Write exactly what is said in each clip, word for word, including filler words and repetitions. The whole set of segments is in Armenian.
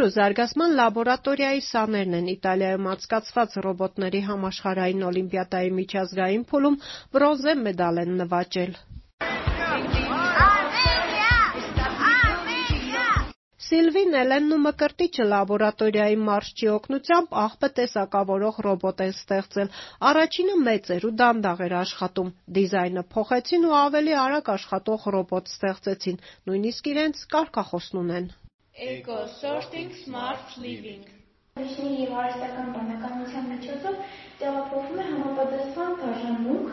զարգացման լաբորատորիայի սաներն են Իտալիայում անցկացված ռոբոտների համաշխարհային օլիմպիադայի միջազգային փուլում բրոնզե մեդալ են նվաճել։ Սիլվին, Էլենն ու Մկրտիչը լաբորատորիայի մարզչի օգնությամբ աղբը տեսակավորող ռոբոտ են ստեղծել։ Առաջինը մեծ էր ու դանդաղ էր աշխատում։ Դիզայնը փոխեցին ու ավելի արագ աշխատող ռոբոտ ստեղծեցին, նույնիսկ իրենց կարգախոսն ունեն։ Eco Sorting Smart Living։ Միջնի և հարստական բանականության միջոցով տեղափոխվում է համապատասխան բաժանմունք։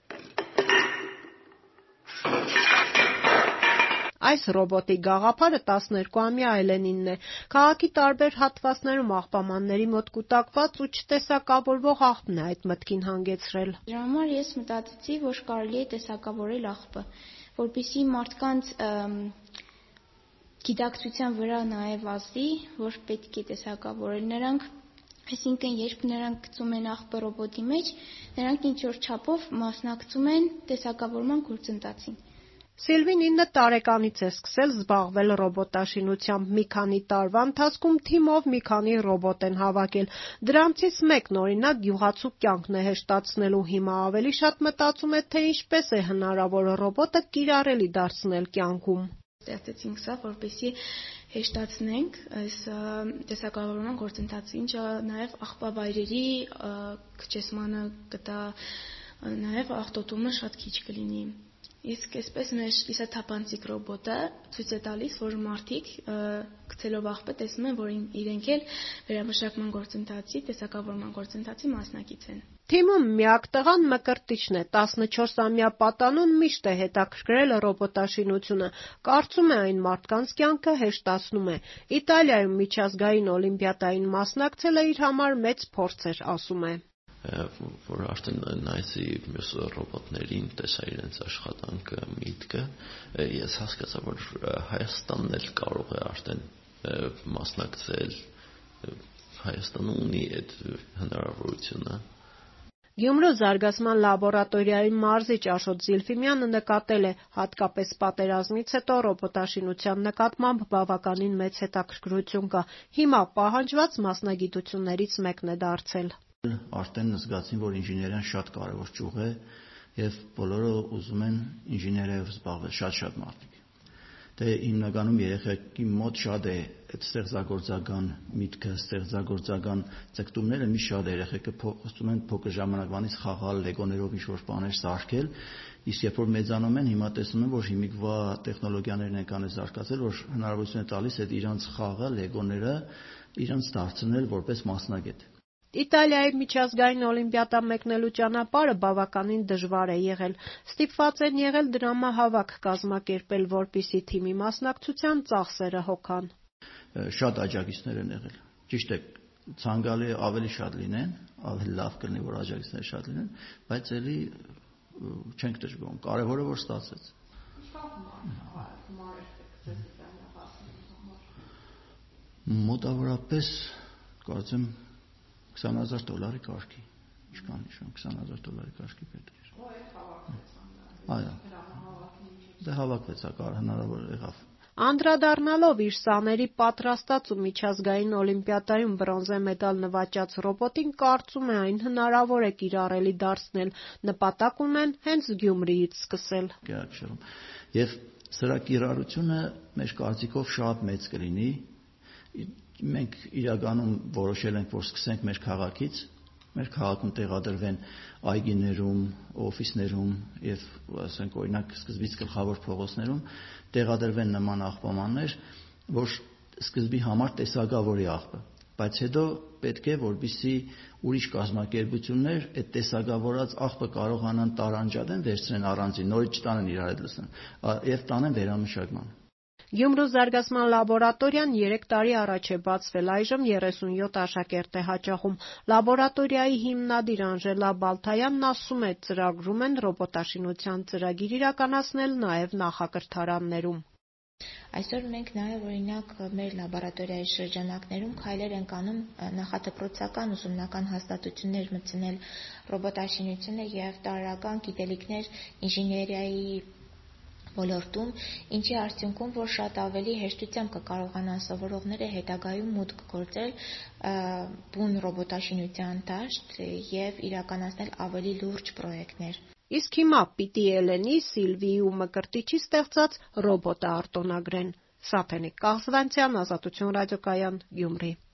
Այս ռոբոտի գաղափարը տասներկուամյա Էլենինն է։ Քաղաքի տարբեր հատվածներում աղբամանների մոտ կուտակված ու չտեսակավորվող աղբն է այդ մտքին հանգեցրել։ Դրա համար ես մտածեցի, որ կարելի է տեսակավորել աղբը, որպեսզի մարդկանց գիտակցության վրա նաև ազդի, որ պետք է տեսակավորել նրանք, այսինքն երբ նրանք գցում են աղբը ռոբոտի մեջ, նրանք ինչ-որ չափով մասնակցում են տեսակավորման գործընթացին։ Սիլվին ինը տարեկանից է սկսել զբաղվել ռոբոտաշինությամբ։ Մի քանի տարվա ընթացքում թիմով մի քանի ռոբոտ են հավաքել։ Դրանցից մեկն օրինակ գյուղացու կյանքն է հեշտացնելու։ Հիմա ավելի շատ մտածում է, թե ինչպես է հնարավոր ռոբոտը կիրառելի դարձնել կյանքում։ Ստեղծեցինք սա, որպեսզի հեշտացնենք այս տեսակավորման գործընթացը, ինչը նաև աղբավայրերի քչեցմանը կտա, նաև աղտոտումը շատ քիչ կլինի։ Իսկ այսպես մեր կիսաթափանցիկ ռոբոտը ցույց է տալիս, որ մարդիկ գցելով աղբը տեսնում են, որ իրենք էլ վերամշակման գործընթացի, տեսակավորման գործընթացի մասնակից են։ Թիմում միակ տղան Մկրտիչն է։ տասնչորսամյա պատանուն միշտ է հետաքրքրել ռոբոտաշինությունը։ Կարծում է այն մարդկանց կյանքը հեշտացնում է։ Իտալիայում միջազգային օլիմպիադային մասնակցելը իր համար մեծ փորձ էր, ասում է։ Որ արդեն նայեցի մյուս ռոբոտներին, տեսա իրենց աշխատանքը, միտքը, ես հասկացա, որ Հայաստանն էլ կարող է արդեն մասնակցել, Հայաստանը ունի այդ հնարավորությունը։ Գյումրու զարգացման լաբորատորիայի մարզիչ Աշոտ Զիլֆիմյանը նկատել է, հատկապես պատերազմից հետո ռոբոտաշինության նկատմամբ բավականին մեծ հետաքրքրություն կա։ Հիմա պահանջված մասնագիտություններից մեկն է դարձել։ Արդեն զգացին, որ ինժեներիան շատ կարևոր ճյուղ է եւ բոլորը ուզում են ինժեներիայով զբաղվել, շատ-շատ մարդիկ։ Դե հիմնականում երեխեքի մոտ շատ է այդ ստեղծագործական միտքը, ստեղծագործական ցկտումները մի շատ երեխեքը փոխում են փոքր ժամանակվանից խաղալ, լեգոներով ինչ-որ բաներ սարքել, իսկ երբ որ մեծանում են, հիմա տեսնում են, որ հիմիկվա տեխնոլոգիաներն են կան զարգացել, որ հնարավորություն է տալիս այդ իրանց խաղը, լեգոները իրանց դարձնել որպես մասնագետ։ Իտալիայի միջազգային օլիմպիադա մեկնելու ճանապարհը բավականին դժվար է եղել։ Ստիպված են եղել դրամահավաք կազմակերպել, որպեսզի թիմի մասնակցության ծախսերը հոգան։ Շատ աջակիցներ են եղել։ Ճիշտ է, ցանկալի է ավելի շատ լինեն, ավելի լավ կլինի, որ աջակիցները շատ լինեն, բայց էլի չենք դժգոհում։ Կարևորը որ ստացվեց։ Մոտավորապես կարծեմ քսան հազար դոլարի կարգի, ինչքան նշում, քսան հազար դոլարի կարգի պետք էր։ Այո։ Դե հավաքվեցա, կար հնարավոր եղավ։ Անդրադառնալով իր սաների պատրաստած ու միջազգային օլիմպիադայում բրոնզե մեդալ նվաճած ռոբոտին, կարծում է այն հնարավոր է կիրառելի դարձնել, նպատակ ունեն հենց Գյումրիից սկսել։ Եվ սրա կիրառությունը մեր կարծիքով շատ մեծ կլինի։ Մենք իրականում որոշել ենք, որ սկսենք մեր քաղաքից, մեր քաղաքում տեղադրվեն այգիներում, օֆիսներում եւ ասենք օրինակ սկզբից գլխավոր փողոցներում տեղադրվեն նման աղբամաններ, որ սկզբի համար տեսակավորի աղբը, բայց հետո պետք է որպեսզի ուրիշ կազմակերպություններ այդ տեսակավորած աղբը կարողանան տարանջատեն, վերցնեն առանձին, նորից չտանեն իրար հետ լցնեն եւ տանեն վերամշակման։ Գյումրու զարգացման լաբորատորիան երեք տարի առաջ է բացվել, այժմ երեսունյոթ աշակերտ է հաճախում։ Լաբորատորիայի հիմնադիր Անժելա Բալթայանն ասում է, ծրագրում են ռոբոտաշինության ծրագիր իրականացնել նաև նախակրթարաններում։ Այսօր մենք նաև օրինակ մեր լաբորատորիայի շրջանակներում քայլեր ենք անում նախադպրոցական ուսումնական հաստատություններ մտցնել ռոբոտաշինությունը եւ տարրական գիտելիքներ ինժեներիայի ոլորտում, ինչի արդյունքում, որ շատ ավելի հեշտությամբ կկարողանան սովորողները հետագայում մուտք գործել բուն ռոբոտաշինության դաշտ եւ իրականացնել ավելի լուրջ պրոյեկտներ։ Իսկ հիմա պիտի Էլենի, Սիլվիի ու Մկրտիչի ստեղծած ռոբոտը արտոնագրեն։ Սաթենիկ Կաղզվանցյան, Ազատություն ռադիոկայան, Գյումրի։